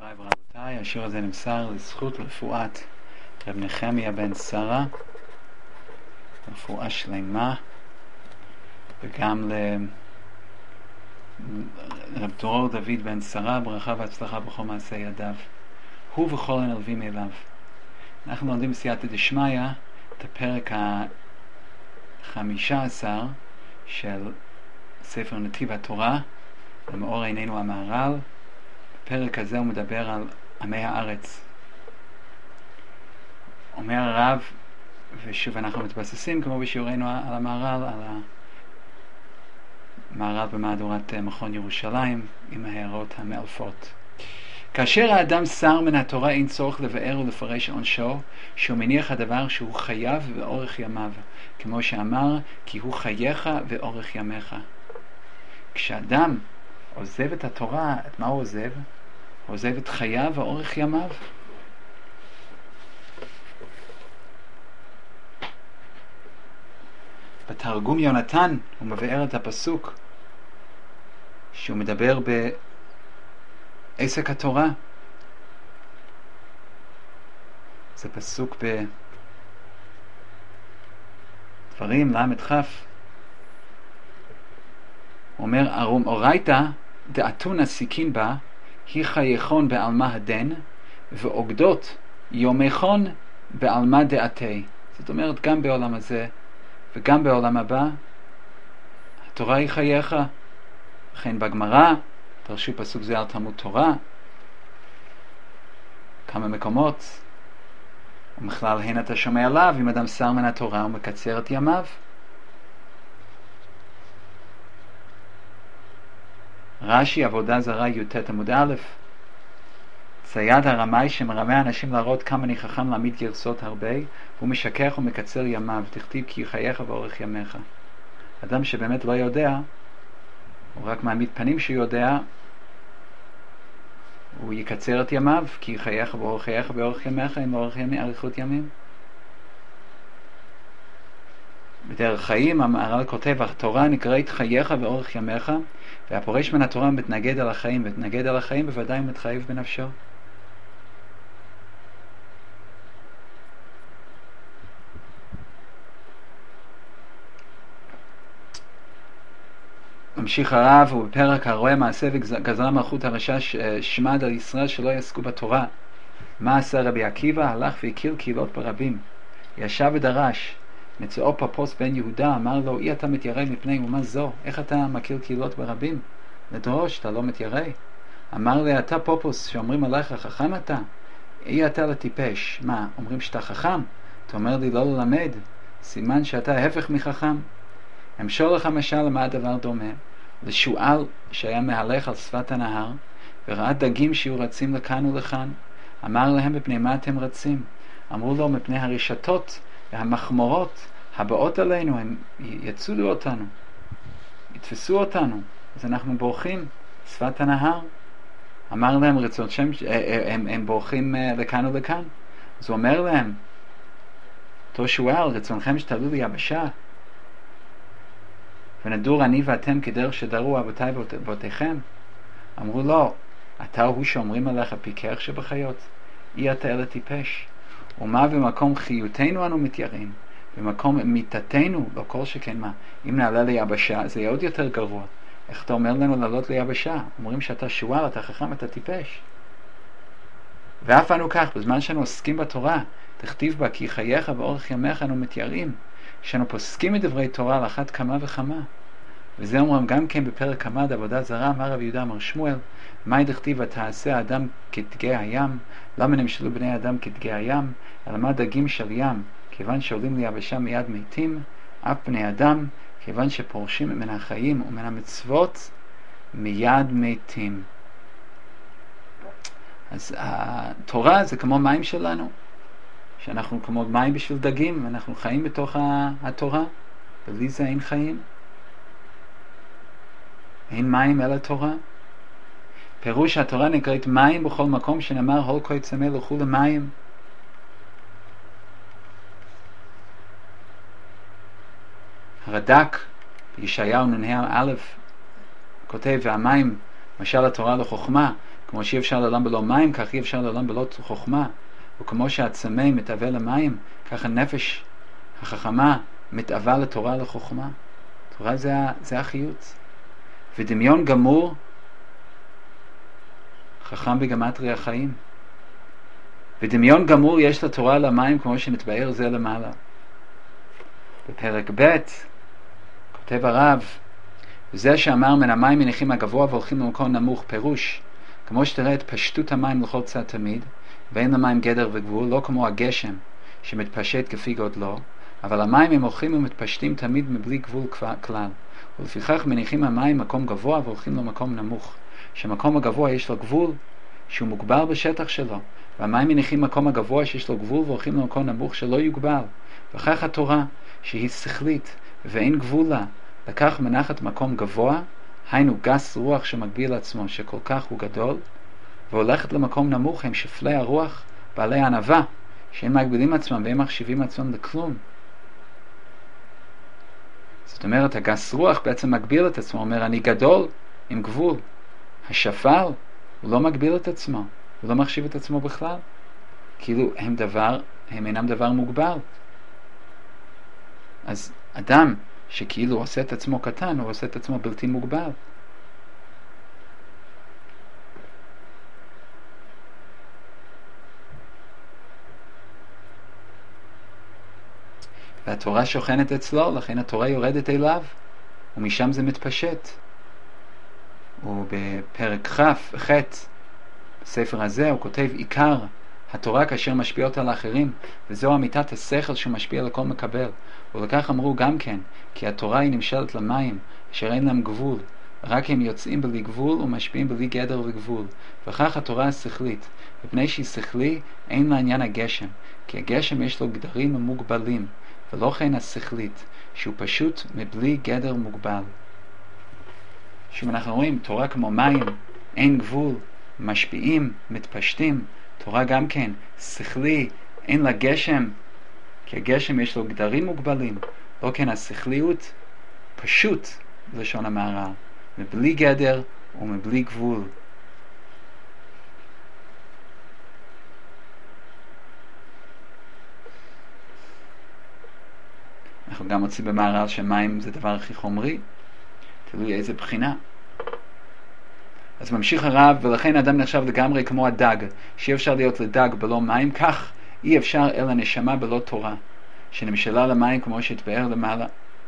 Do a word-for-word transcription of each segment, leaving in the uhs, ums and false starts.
מוריי ורבותיי, השיר הזה נמסר לזכות רפואת רב נחמיה בן שרה, רפואה שלמה, וגם לרב דרור דוד בן שרה, ברכה והצלחה בכל מעשה ידיו, הוא וכל הנלווים אליו. אנחנו לומדים בסייעתא דשמיא את הפרק החמישה עשר של ספר נתיב התורה, למאור עינינו המהר"ל. בפרק הזה הוא מדבר על עמי הארץ. אומר הרב, ושוב אנחנו מתבססים כמו בשיעורנו על המהר"ל, על המהר"ל במהדורת מכון ירושלים עם ההערות המאלפות. כאשר האדם שר מן התורה אין צורך לבאר ולפרש עונשו, שהוא מניח הדבר שהוא חייב באורך ימיו, כמו שאמר, כי הוא חייך ואורך ימיך. כשאדם עוזב את התורה, את מה הוא עוזב? הוא עוזב את חייו ואורך ימיו. בתרגום יונתן הוא מבאר את הפסוק שהוא מדבר בעסק התורה. זה פסוק בדברים למד כף. הוא אומר, אורייתא דאתונה סיכין בה, היא חייכון בעלמא הדן, ואוגדות יומכון בעלמא דעתי. זאת אומרת, גם בעולם הזה וגם בעולם הבא, התורה היא חייך. לכן בגמרא, תרשו פסוק זה על תלמוד תורה, כמה מקומות, ובכלל הן אתה שומע עליו, אם אדם שר מן התורה הוא מקצר את ימיו. רש"י, עבודה זרה, י"ט עמוד א', צייד הרמאי שמרמה אנשים להראות כמה אני חכם להעמיד גרסות הרבה, והוא משכך ומקצר ימיו, תכתיב כי חייך ואורך ימיך. אדם שבאמת לא יודע, הוא רק מעמיד פנים שהוא יודע, הוא יקצר את ימיו, כי חייך ואורך חייך ואורך ימיך, עם אורך ימי, אריכות ימים. בדרך חיים, המהר"ל כותב, התורה נקראת חייך ואורך ימיך, והפורש מן התורה מתנגד על החיים, ומתנגד על החיים בוודאי מתחייב בנפשו. ממשיך הרב, ובפרק הרואה מעשה וגזרה מלכות הרשע שמד על ישראל שלא יעסקו בתורה. מה עשה רבי עקיבא? הלך והכיר קהילות ברבים. ישב ודרש. מצאו פפוס בן יהודה, אמר לו, אי אתה מתיירא מפני אומה זו? איך אתה מכיר קהילות ברבים? לדרוש, אתה לא מתיירא? אמר לי, אתה פופוס שאומרים עליך חכם אתה? אי אתה לטיפש. מה, אומרים שאתה חכם? אתה אומר לי לא ללמד? סימן שאתה ההפך מחכם. המשול לך משל למה הדבר דומה? לשועל שהיה מהלך על שפת הנהר, וראה דגים שיהיו רצים לכאן ולכאן. אמר להם, מפני מה אתם רצים? אמרו לו, מפני הרשתות והמחמורות הבאות עלינו, הם יצולו אותנו, יתפסו אותנו, אז אנחנו בורחים שפת הנהר. אמר להם, רצון שם, הם, הם בורחים לכאן ולכאן. אז הוא אומר להם, אותו שועל, רצונכם שתעלו ליבשה, ונדור אני ואתם כדרך שדרו אבותיי ואבותיכם. אמרו לו, אתה הוא שאומרים עליך פיקח שבחיות? אי אתה אלא טיפש. ומה במקום חיותנו אנו מתיירים, במקום מיתתנו, לא כל שכן מה, אם נעלה ליבשה זה יהיה עוד יותר גרוע. איך אתה אומר לנו לעלות ליבשה? אומרים שאתה שועל, אתה חכם, אתה טיפש. ואף אנו כך, בזמן שאנו עוסקים בתורה, תכתיב בה כי חייך ואורך ימיך אנו מתיירים, שאנו פוסקים את דברי תורה על אחת כמה וכמה. וזה אומרים גם כן בפרק כמד עבודה זרה, אמר רבי יהודה אמר שמואל, מהי דכתיב ותעשה האדם כדגי הים? למה נמשלו בני אדם כדגי הים? אלא מה דגים של ים? כיוון שעולים ליבשה מיד מתים, אף בני אדם, כיוון שפורשים מן החיים ומן המצוות מיד מתים. אז התורה זה כמו מים שלנו, שאנחנו כמו מים בשביל דגים, אנחנו חיים בתוך התורה, בלי זה אין חיים. אין מים אלא תורה. פירוש התורה נקראת מים בכל מקום שנאמר הול כה צמא לכו למים. הרד"ק בישעיהו נ"ה א' כותב, והמים משל התורה לחוכמה, כמו שאי אפשר לעולם בלא מים, כך אי אפשר לעולם בלא חוכמה. וכמו שהצמא מתאווה למים, כך הנפש החכמה מתאווה לתורה לחוכמה. תורה זה, זה החיות. ודמיון גמור, חכם בגמטרי החיים. ודמיון גמור יש לתורה למים כמו שנתבאר זה למעלה. בפרק ב' כותב הרב, וזה שאמר מן המים מניחים הגבוה והולכים למקום נמוך, פירוש, כמו שתראה את פשטות המים לכל צד תמיד, ואין למים גדר וגבול, לא כמו הגשם שמתפשט כפי גודלו, אבל המים הם הולכים ומתפשטים תמיד מבלי גבול כלל, ולפיכך מניחים המים מקום גבוה והולכים למקום נמוך, שמקום הגבוה יש לו גבול שהוא מוגבל בשטח שלו, והמים מניחים מקום הגבוה שיש לו גבול והולכים למקום נמוך שלא יוגבל. וכך התורה שהיא שכלית ואין גבול לה, לקח מנחת מקום גבוה, היינו גס רוח שמגביל עצמו שכל כך הוא גדול, והולכת למקום נמוך הם שפלי הרוח בעלי ענווה שהם מגבילים עצמם והם מחשיבים עצמם לכלום. זאת אומרת, הגס רוח בעצם מגביל את עצמו, אומר אני גדול עם גבול. השפל הוא לא מגביל את עצמו, הוא לא מחשיב את עצמו בכלל, כאילו הם דבר, הם אינם דבר מוגבל. אז אדם שכאילו עושה את עצמו קטן, הוא עושה את עצמו בלתי מוגבל. והתורה שוכנת אצלו, לכן התורה יורדת אליו, ומשם זה מתפשט. ובפרק ח' ח' בספר הזה הוא כותב עיקר התורה כאשר משפיעות על האחרים, וזו אמיתת השכל שהוא משפיע על כל מקבל. ולכך אמרו גם כן, כי התורה היא נמשלת למים, אשר אין להם גבול, רק הם יוצאים בלי גבול ומשפיעים בלי גדר וגבול. וכך התורה השכלית, מפני שהיא שכלי אין לה עניין הגשם, כי הגשם יש לו גדרים מוגבלים, ולא כן השכלית, שהוא פשוט מבלי גדר מוגבל. שוב אנחנו רואים, תורה כמו מים, אין גבול, משפיעים, מתפשטים. תורה גם כן, שכלי, אין לה גשם, כי הגשם יש לו גדרים מוגבלים. לא כן השכליות, פשוט, לשון המהר"ל, מבלי גדר ומבלי גבול. אנחנו גם מוצאים במהר"ל שמים זה דבר הכי חומרי, תלוי איזה בחינה. אז ממשיך הרב, ולכן האדם נחשב לגמרי כמו הדג, שאי אפשר להיות לדג בלא מים, כך אי אפשר אלא נשמה בלא תורה, שנמשלה למים כמו שהתבאר למעלה.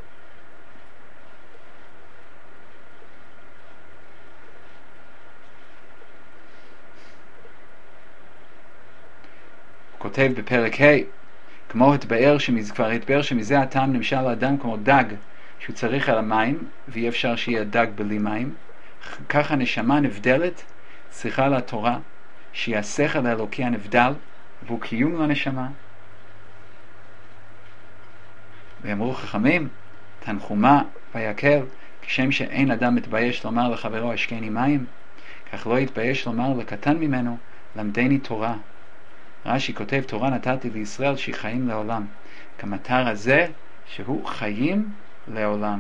הוא כותב בפרק ה', כמו התבאר, שמז, כבר התבאר שמזה הטעם נמשל לאדם כמו דג, שהוא צריך על המים, ואי אפשר שיהיה דג בלי מים. כך הנשמה נבדלת, צריכה לתורה, שהיא השכל האלוקי הנבדל, והוא קיום לנשמה. ואמרו חכמים, תנחומה ויקל, כשם שאין אדם מתבייש לומר לחברו השקני מים, כך לא יתבייש לומר לקטן ממנו, למדני תורה. רש"י כותב, תורה נתתי לישראל שהיא חיים לעולם, כמטר הזה שהוא חיים לעולם.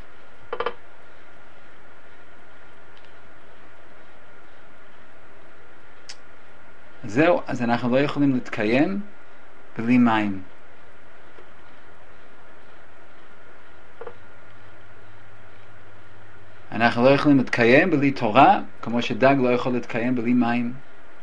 זהו, אז אנחנו לא יכולים להתקיים בלי מים. אנחנו לא יכולים להתקיים בלי תורה, כמו שדג לא יכול להתקיים בלי מים.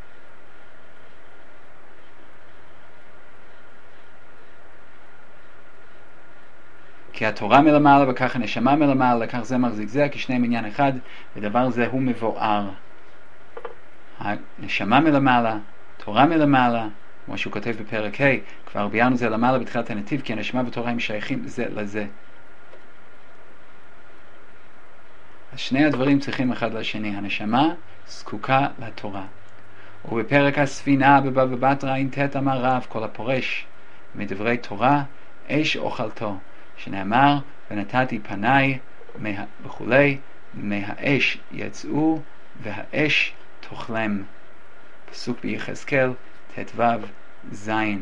כי התורה מלמעלה וכך הנשמה מלמעלה, לכך זה מחזיק זה, כי שניהם עניין אחד, ודבר זה הוא מבואר. הנשמה מלמעלה, תורה מלמעלה, כמו שהוא כותב בפרק ה', כבר ביארנו זה למעלה בתחילת הנתיב, כי הנשמה ותורה הם שייכים זה לזה. אז שני הדברים צריכים אחד לשני. הנשמה זקוקה לתורה. ובפרק הספינה בבבא בתרא ע"ט אמר רב, כל הפורש מדברי תורה אש אוכלתו, שנאמר ונתתי פניי מה... וכולי, מהאש יצאו והאש תאכלם. פסוק ביחזקאל ט"ו זין.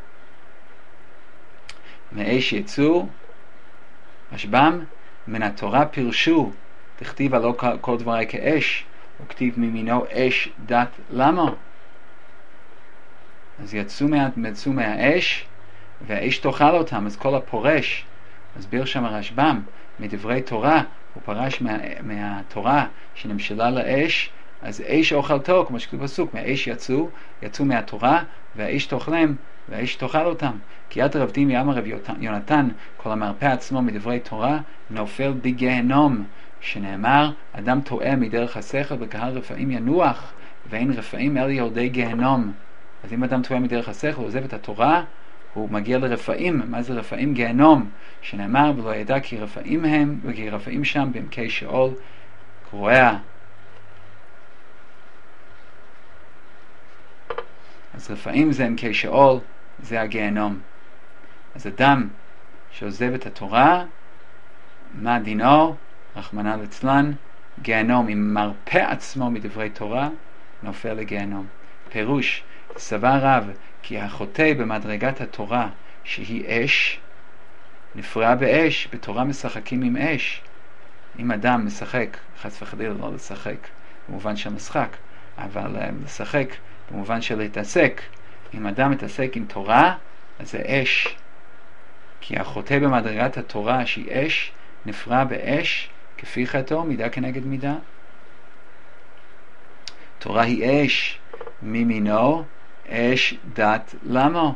מאש יצאו, רשב"ם, מן התורה פירשו, תכתיב הלא כל דברי כאש, הוא כתיב ממינו אש דת למה. אז יצאו, מה, יצאו מהאש, והאש תאכל אותם, אז כל הפורש, מסביר שם הרשב"ם, מדברי תורה, הוא פרש מה, מהתורה שנמשלה לאש, אז אש אוכלתו, כמו שכתוב בסוק, מהאש יצאו, יצאו מהתורה, והאש תאכלם, והאש תאכל אותם. כי יד רב דימי אמר רב יונתן, כל המרפא עצמו מדברי תורה, נופל בגיהנום, שנאמר, אדם טועה מדרך השכל, בקהל רפאים ינוח, ואין רפאים אל יורדי גיהנום. אז אם אדם טועה מדרך השכל, הוא עוזב את התורה, הוא מגיע לרפאים. מה זה רפאים? גיהנום, שנאמר, ולא ידע כי רפאים הם, וכי רפאים שם בעמקי שאול קרוע. אז רפאים זה עמקי שאול, זה הגיהנום. אז אדם שעוזב את התורה, מה דינו? רחמנא ליצלן, גיהנום. אם מרפא עצמו מדברי תורה, נופל לגיהנום. פירוש, סבר רב כי החוטא במדרגת התורה שהיא אש, נפרע באש. בתורה משחקים עם אש. אם אדם משחק, חס וחלילה לא לשחק במובן של משחק, אבל uh, לשחק במובן של להתעסק, אם אדם מתעסק עם תורה, אז זה אש. כי החוטא במדרגת התורה שהיא אש, נפרע באש, כפי חטאו, מידה כנגד מידה. תורה היא אש, ממינו אש דת למה.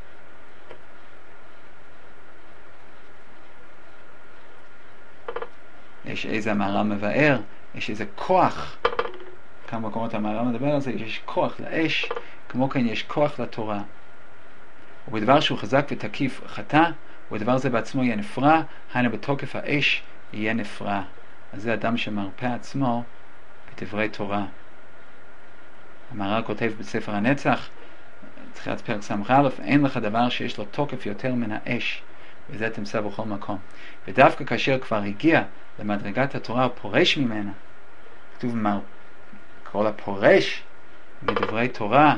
יש איזה המהר"ל מבאר, יש איזה כוח, כמה מקומות המהר"ל מדבר על זה, יש כוח לאש, כמו כן יש כוח לתורה. ובדבר שהוא חזק ותקיף חטא, ובדבר זה בעצמו יהיה נפרע, היינו בתוקף האש יהיה נפרע. אז זה אדם שמרפא עצמו בדברי תורה. המהר"ל כותב בספר הנצח, תחילת פרק ס"א, אין לך דבר שיש לו תוקף יותר מן האש, וזה תמצא בכל מקום. ודווקא כאשר כבר הגיע למדרגת התורה ופורש ממנה, כתוב מה, כל הפורש מדברי תורה,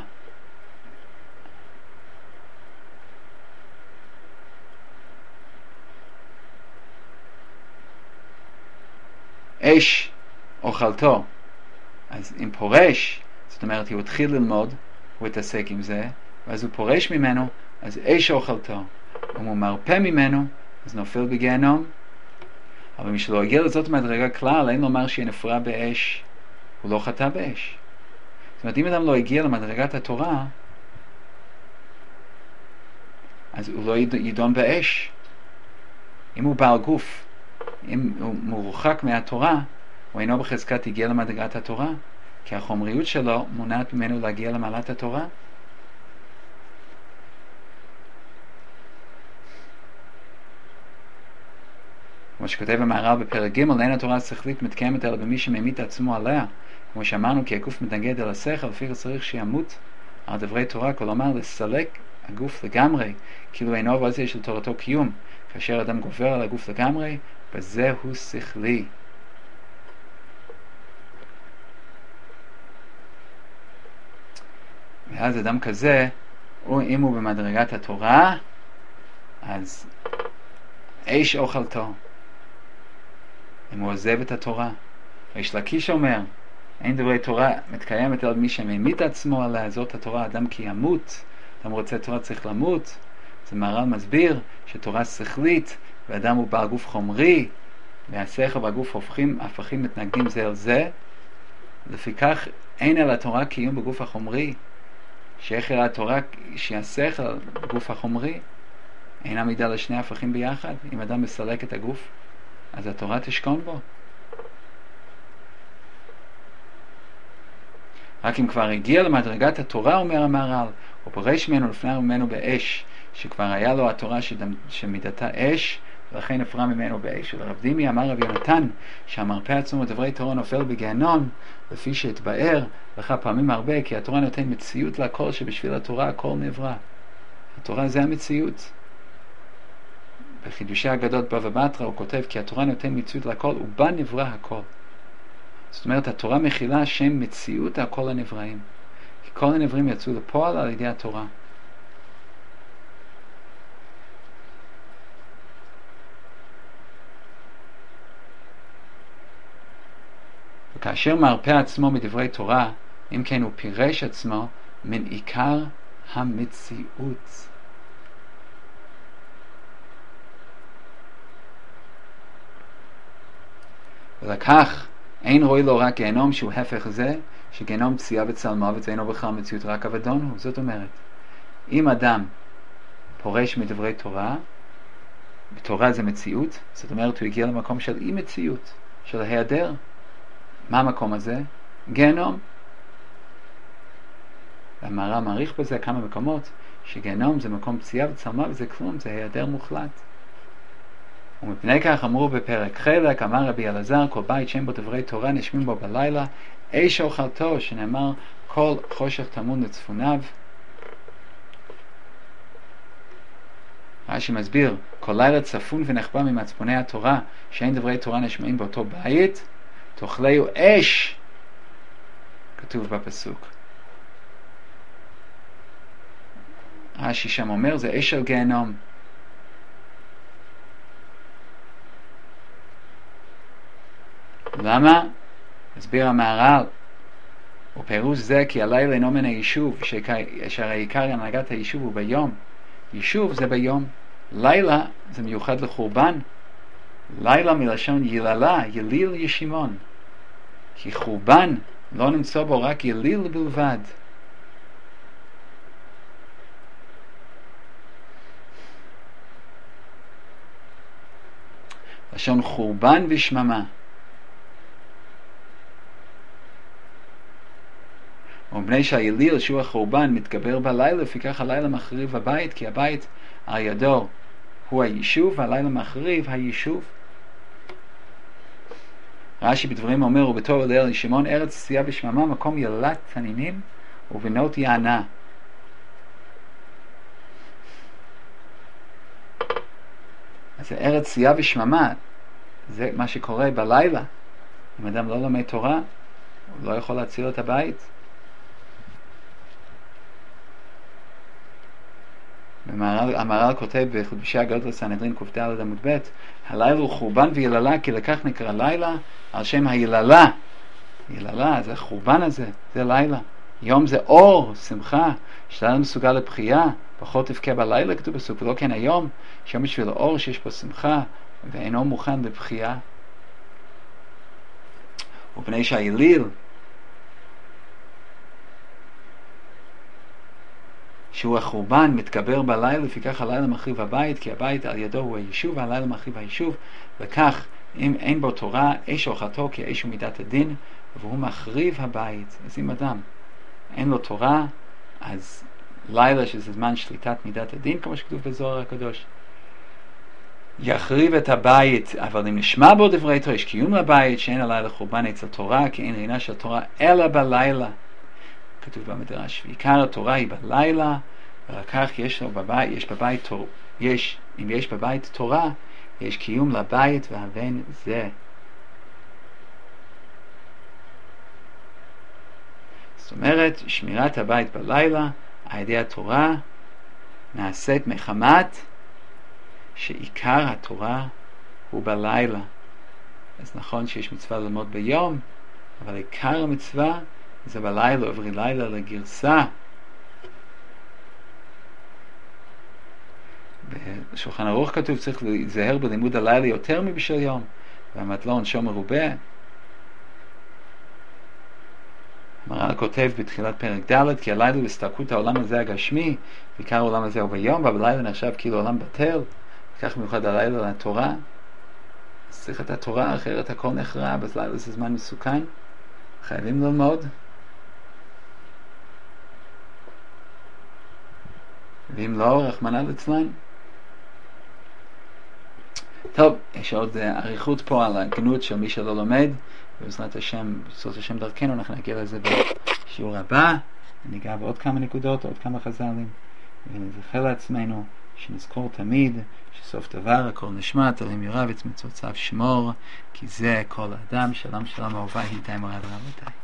אש אוכלתו. אז אם פורש, זאת אומרת הוא התחיל ללמוד, הוא התעסק עם זה, ואז הוא פורש ממנו, אז אש אוכלתו. אם הוא מרפא ממנו, אז נופל בגיהנום. אבל מי שלא הגיע לזאת מדרגה כלל, אין לומר שהיא נפרע באש, הוא לא חטא באש. זאת אומרת, אם אדם לא הגיע למדרגת התורה, אז הוא לא ידון באש. אם הוא בעל גוף, אם הוא מורחק מהתורה, הוא אינו בחזקת הגיע למדרגת התורה, כי החומריות שלו מונעת ממנו להגיע למעלת התורה. כמו שכותב המהר"ל בפרק ג', אין התורה השכלית מתקיימת אלא במי שממית עצמו עליה. כמו שאמרנו, כי הגוף מתנגד אל השכל, לפי צריך שימות על דברי תורה, כלומר לסלק הגוף לגמרי, כאילו אינו ועזה של תורתו קיום. כאשר אדם גובר על הגוף לגמרי, בזה הוא שכלי. ואז אדם כזה, או אם הוא במדרגת התורה, אז אש אוכלתו. אם הוא עוזב את התורה. ריש לקיש אומר, אין דברי תורה מתקיימת על מי שממית עצמו עליה, זאת התורה, אדם כי ימות. אדם רוצה תורה צריך למות. זה מהר"ל מסביר שתורה שכלית, ואדם הוא בעל גוף חומרי, והשכל והגוף הופכים, הפכים מתנגדים זה על זה. לפיכך אין על התורה קיום בגוף החומרי. שאיך יראה התורה שהשכל בגוף החומרי, אין עמידה לשני הפכים ביחד. אם אדם מסלק את הגוף, אז התורה תשכון בו. רק אם כבר הגיע למדרגת התורה, אומר המהר"ל, הוא פורש ממנו לפני ממנו באש, שכבר היה לו התורה שדם, שמידתה אש, ולכן נפרע ממנו באש. ולרב דימי אמר רב יונתן, שהמרפא עצמו דברי תורה נופל בגיהנום, לפי שהתבאר לך פעמים הרבה, כי התורה נותן מציאות לכל, שבשביל התורה הכל נברא. התורה זה המציאות. בחידושי הגדות בבא בתרא הוא כותב, כי התורה נותן מציאות לכל, ובה נברא הכל. זאת אומרת, התורה מכילה שם מציאות על כל הנבראים. כי כל הנבראים יצאו לפועל על ידי התורה. וכאשר מרפא עצמו מדברי תורה, אם כן הוא פירש עצמו מן עיקר המציאות. ולכך אין רואי לו רק גיהנום שהוא הפך זה, שגיהנום פציעה וצל מוות ואינו בכלל מציאות, רק אבדון הוא. זאת אומרת, אם אדם פורש מדברי תורה, בתורה זה מציאות, זאת אומרת הוא הגיע למקום של אי מציאות, של ההיעדר. מה המקום הזה? גיהנום. והמהר"ל מעריך בזה כמה מקומות, שגיהנום זה מקום פציעה וצל מוות, זה כלום, זה היעדר מוחלט. ומפני כך אמרו בפרק חלק, אמר רבי אלעזר, כל בית שאין בו דברי תורה נשמים בו בלילה, אש אוכלתו, שנאמר כל חושך טמון לצפוניו. רש"י מסביר, כל לילה צפון ונחבא ממצפוני התורה, שאין דברי תורה נשמעים באותו בית, תאכלהו אש, כתוב בפסוק. רש"י שם אומר, זה אש של גיהנום. למה? הסביר המהר"ל, ופירוש זה כי הלילה אינו מן היישוב, שהרי עיקר הנהגת היישוב הוא ביום. יישוב זה ביום, לילה זה מיוחד לחורבן. לילה מלשון יללה, יליל ישימון, כי חורבן לא נמצא בו רק יליל בלבד. לשון חורבן ושממה. ומפני שהיליל שהוא החורבן מתגבר בלילה, לפיכך הלילה מחריב הבית, כי הבית על ידו הוא היישוב, והלילה מחריב היישוב. רש"י בדברים אומר, ובתור הלל לשמעון, ארץ צייה ושממה, מקום יללת תנינים ובנות יענה. אז ארץ צייה ושממה, זה מה שקורה בלילה. אם אדם לא לומד תורה, הוא לא יכול להציל את הבית. המהר"ל כותב בחודשי הגלות לסנהדרין ק"ד עמוד ב', הלילה הוא חורבן ויללה, כי לכך נקרא לילה על שם היללה. יללה זה החורבן הזה, זה לילה. יום זה אור, שמחה, שלילה מסוגל לבחייה, פחות תבכה בלילה, כתוב בסוף, ולא כן היום, שיום בשביל האור שיש פה שמחה ואינו מוכן לבחייה. ובני שהיליל שהוא החורבן מתגבר בלילה, לפיכך הלילה מחריב הבית, כי הבית על ידו הוא היישוב, והלילה מחריב היישוב. וכך אם אין בו תורה, אש אוכלתו, כי אש הוא מידת הדין, והוא מחריב הבית. אז אם אדם אין לו תורה, אז לילה שזה זמן שליטת מידת הדין, כמו שכתוב בזוהר הקדוש, יחריב את הבית. אבל אם נשמע בו דברי תורה, יש קיום לבית, שאין הלילה חורבן אצל תורה, כי אין רינה של תורה אלא בלילה. כתוב במדרש, ועיקר התורה היא בלילה, ורק כך יש לו בבית, יש בבית תורה, יש, אם יש בבית תורה, יש קיום לבית והבן זה. זאת אומרת, שמירת הבית בלילה, על ידי התורה, נעשית מחמת שעיקר התורה הוא בלילה. אז נכון שיש מצווה ללמוד ביום, אבל עיקר המצווה זה בלילה, עברי לילה לגרסה. בשולחן ערוך כתוב צריך להיזהר בלימוד הלילה יותר מבשל יום, והמטלון עונשו מרובה. המהר"ל כותב בתחילת פרק ד', כי הלילה הוא הסתלקות העולם הזה הגשמי, ועיקר העולם הזה הוא ביום, ובלילה נחשב כאילו עולם בטל, וכך מיוחד הלילה לתורה. אז צריך את התורה, אחרת הכל נחרב, אז לילה זה זמן מסוכן, חייבים ללמוד. ואם לא, רחמנא ליצלן. טוב, יש עוד עריכות פה על הגנות של מי שלא לומד, ובעזרת השם, בעזרת השם דרכנו, אנחנו נגיע לזה בשיעור הבא. ניגע בעוד כמה נקודות, עוד כמה חז"לים, ונזכר לעצמנו שנזכור תמיד שסוף דבר הכל נשמע, תרים ירב את מצוותיו שמור, כי זה כל האדם. שלום שלום אהובה, היטי מורד רבותיי.